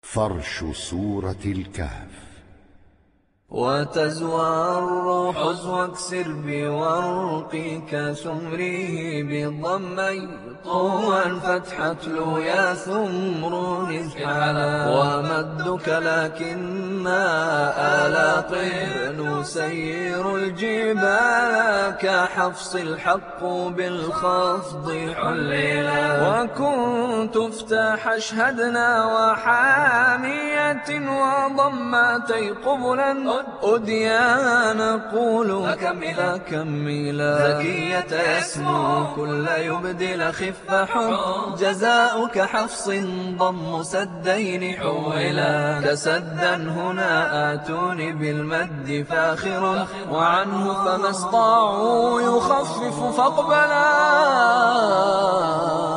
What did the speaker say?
فرش سورة الكهف. وتزوى الروح عزو اكسر بورقك سمريه بالضمي طوى فتحة له يا ثمر ازحلا ومدك لكننا آلاط نسير الجبال كحفص الحق بالخفض حللا وكنت افتح اشهدنا وحامية وضمتي قبلا أديا نقول أكملا زكية يسمو كل يبدل خف حب جزاؤك حفص ضم سدين حولا كسدا هنا آتوني بالمد فاخر وعنه فما استطاعوا يخفف فاقبلا.